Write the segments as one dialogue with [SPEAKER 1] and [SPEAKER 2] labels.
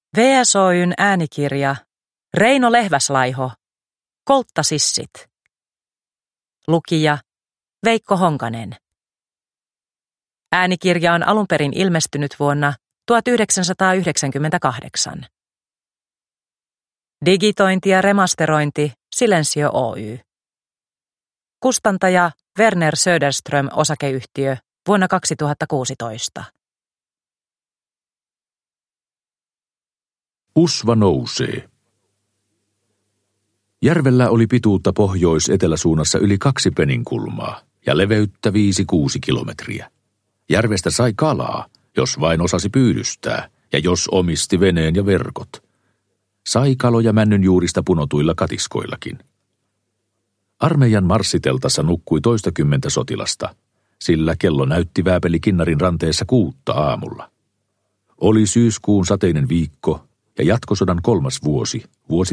[SPEAKER 1] VSOY:n äänikirja Reino Lehväslaiho, Kolttasissit. Lukija Veikko Honkanen. Äänikirja on alun perin ilmestynyt vuonna 1998. Digitointi ja remasterointi Silensio Oy. Kustantaja Werner Söderström osakeyhtiö vuonna 2016.
[SPEAKER 2] Usva nousee. Järvellä oli pituutta pohjois-eteläsuunnassa yli 2 peninkulmaa ja leveyttä 5-6 kilometriä. Järvestä sai kalaa, jos vain osasi pyydystää ja jos omisti veneen ja verkot. Sai kaloja männynjuurista punotuilla katiskoillakin. Armeijan marssiteltassa nukkui toistakymmentä sotilasta, sillä kello näytti Vääpeli Kinnarin ranteessa 6 aamulla. Oli syyskuun sateinen viikko ja jatkosodan 3. vuosi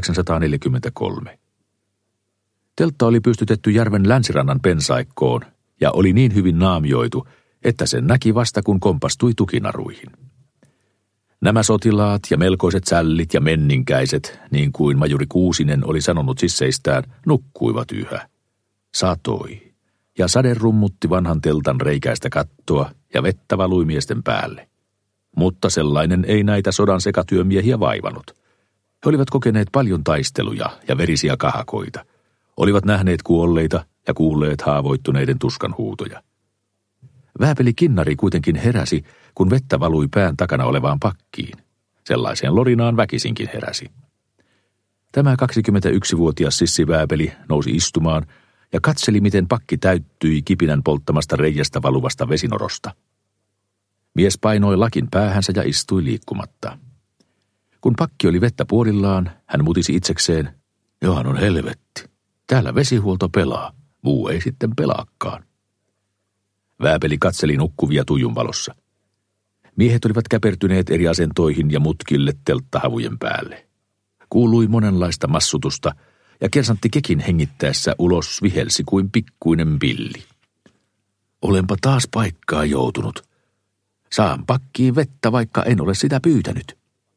[SPEAKER 2] 1943. Teltta oli pystytetty järven länsirannan pensaikkoon ja oli niin hyvin naamioitu, että sen näki vasta kun kompastui tukinaruihin. Nämä sotilaat ja melkoiset sällit ja menninkäiset, niin kuin majuri Kuusinen oli sanonut sisseistään, nukkuivat yhä. Satoi, ja sade rummutti vanhan teltan reikäistä kattoa ja vettä valui miesten päälle. Mutta sellainen ei näitä sodan sekatyömiehiä vaivannut. He olivat kokeneet paljon taisteluja ja verisiä kahakoita. Olivat nähneet kuolleita ja kuulleet haavoittuneiden tuskan huutoja. Vääpeli Kinnari kuitenkin heräsi, kun vettä valui pään takana olevaan pakkiin. Sellaiseen lorinaan väkisinkin heräsi. Tämä 21-vuotias Sissi Vääpeli nousi istumaan ja katseli, miten pakki täyttyi kipinän polttamasta reiästä valuvasta vesinorosta. Mies painoi lakin päähänsä ja istui liikkumatta. Kun pakki oli vettä puolillaan, hän mutisi itsekseen, johan on helvetti. Täällä vesihuolto pelaa, muu ei sitten pelaakaan. Vääpeli katseli nukkuvia tuijun valossa. Miehet olivat käpertyneet eri asentoihin ja mutkille telttahavujen päälle. Kuului monenlaista massutusta ja kersantti Kekin hengittäessä ulos vihelsi kuin pikkuinen pilli. Olenpa taas paikkaa joutunut. Saan pakkiin vettä, vaikka en ole sitä pyytänyt.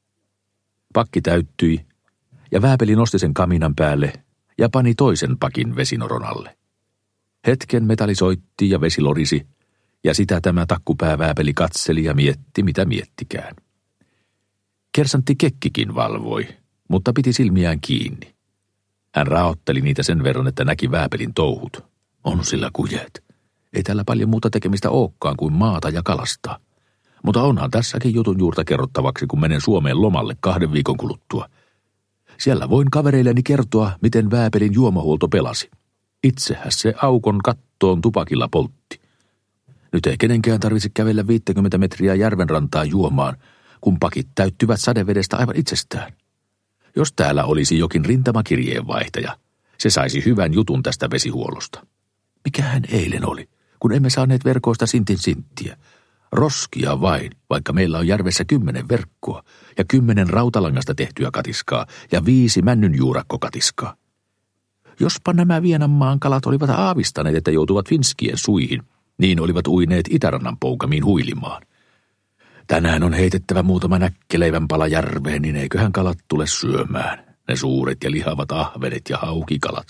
[SPEAKER 2] Pakki täyttyi ja Vääpeli nosti sen kaminan päälle ja pani toisen pakin vesinoron alle. Hetken metalli soitti ja vesi lorisi, ja sitä tämä takkupää Vääpeli katseli ja mietti, mitä miettikään. Kersantti Kekkikin valvoi, mutta piti silmiään kiinni. Hän raotteli niitä sen verran, että näki Vääpelin touhut. On sillä kujeet. Ei tällä paljon muuta tekemistä olekaan kuin maata ja kalastaa. Mutta onhan tässäkin jutun juurta kerrottavaksi, kun menen Suomeen lomalle 2 viikon kuluttua. Siellä voin kavereilleni kertoa, miten Vääpelin juomahuolto pelasi. Itsehän se aukon kattoon tupakilla poltti. Nyt ei kenenkään tarvitse kävellä 50 metriä järvenrantaa juomaan, kun pakit täyttyvät sadevedestä aivan itsestään. Jos täällä olisi jokin rintamakirjeenvaihtaja, se saisi hyvän jutun tästä vesihuollosta. Mikähän eilen oli, kun emme saaneet verkoista sintin sinttiä. Roskia vain, vaikka meillä on järvessä 10 verkkoa ja 10 rautalangasta tehtyä katiskaa ja 5 männynjuurakkokatiskaa. Jospa nämä Vienanmaan kalat olivat aavistaneet, että joutuvat finskien suihin, niin olivat uineet Itärannan poukamiin huilimaan. Tänään on heitettävä muutama näkkeleivän pala järveen, niin eiköhän kalat tule syömään. Ne suuret ja lihavat ahvenet ja haukikalat.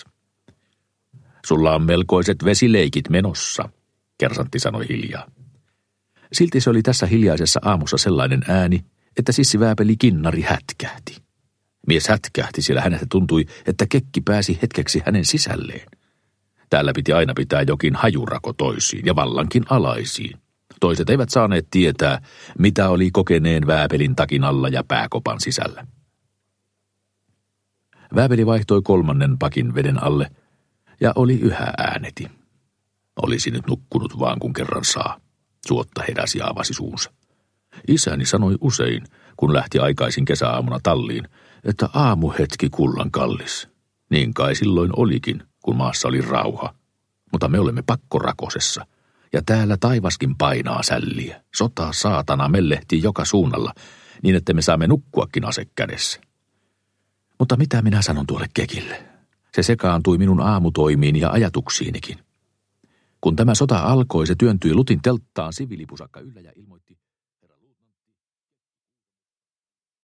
[SPEAKER 2] Sulla on melkoiset vesileikit menossa, kersantti sanoi hiljaa. Silti se oli tässä hiljaisessa aamussa sellainen ääni, että Sissi Vääpeli Kinnari hätkähti. Mies hätkähti, sillä hänestä tuntui, että Kekki pääsi hetkeksi hänen sisälleen. Täällä piti aina pitää jokin hajurako toisiin ja vallankin alaisiin. Toiset eivät saaneet tietää, mitä oli kokeneen Vääpelin takin alla ja pääkopan sisällä. Vääpeli vaihtoi 3. pakin veden alle ja oli yhä ääneti. Olisi nyt nukkunut vaan kun kerran saa. Suotta heräsi ja avasi suunsa. Isäni sanoi usein, kun lähti aikaisin kesäaamuna talliin, että aamuhetki kullan kallis. Niin kai silloin olikin, kun maassa oli rauha. Mutta me olemme pakkorakosessa, ja täällä taivaskin painaa sälliä. Sota saatana mellehtii joka suunnalla, niin että me saamme nukkuakin ase kädessä. Mutta mitä minä sanon tuolle Kekille? Se sekaantui minun aamutoimiin ja ajatuksiinikin. Kun tämä sota alkoi, se työntyi Lutin telttaan siviilipusakka yllä ja ilmoitti,